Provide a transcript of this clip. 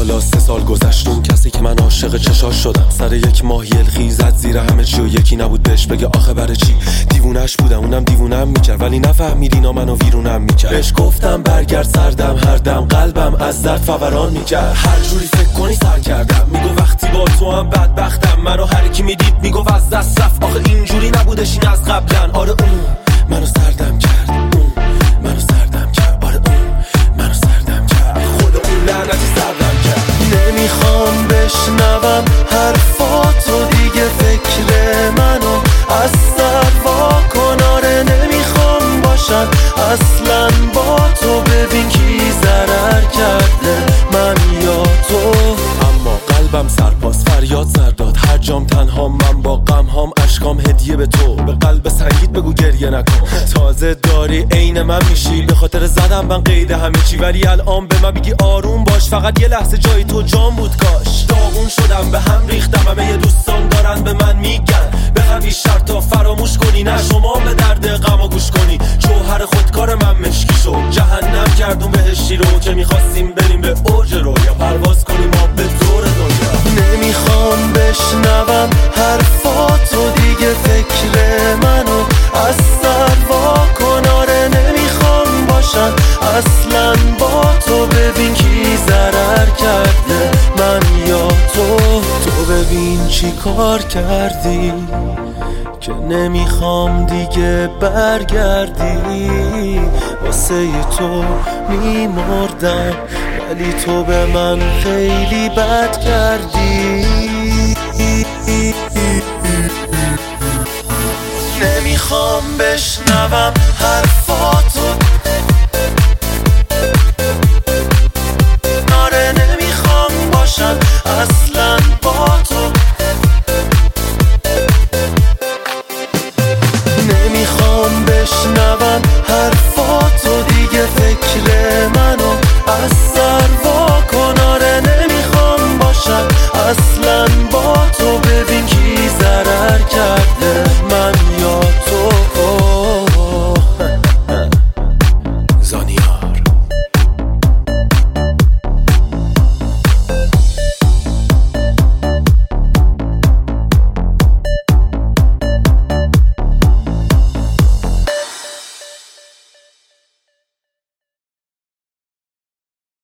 حالا 3 سال گذشت، اون کسی که من عاشق چشاش شدم سر یک ماه یلخی زد زیر همه چی و یکی نبود بهش بگه آخه برای چی. دیوونش بودم اونم دیوونم میکرد ولی نفهمید اینا منو ویرونم میکرد. بهش گفتم برگرد سردم، هر دم قلبم از درد فوران میکرد. هر جوری فکر کنی سر کردم، میگو وقتی با تو هم بدبختم. منو هر کی میدید میگو از دست رفت، آخه اینجوری نبودش این از قبلن. آره اون منو سردم کرد، اون منو سردم کرد. آره اون منو سردم کرد، خدا اون لعنتی سردم کرد. نمیخوام بشنوم حرفاتو دیگه، فکر منو از سر واکن. آره نمیخوام باشم اصلا با تو، ببین کی ضرر کرده من یا تو. اما قلبم سرپاس فریاد سر داد، هر جام تنها من با غم هام، اشکام هدیه به تو. به قلب سنگیت بگو گریه نکن، تازه داری عین من میشی. به خاطر زدم من قید همه چی، ولی الان به من بگی آروم باش. فقط یه لحظه جای تو جام بود کاش. داغون شدم به هم ریختم، همه یه دوستان دارن به من میگن بخوام بیشتر تا فراموش کنی. نه شما به درد غم گوش کنی، جوهر خودکار من مشکی شد. جهنم کردون بهشتی رو که میخواستیم بریم به اوج رویا، پرواز کنیم ما به دور دنیا. نمیخوام بشنوم حرفاتو دیگه، فکر منو از سر واکن. آره نمیخوام باشم اصلا با تو، ببین کی ضرر کرده من یا تو. تو ببین چی کار کردی که نمیخوام دیگه برگردی. واسه تو میمردم ولی تو به من خیلی بد کردی. نمیخوام بشنوم حرفات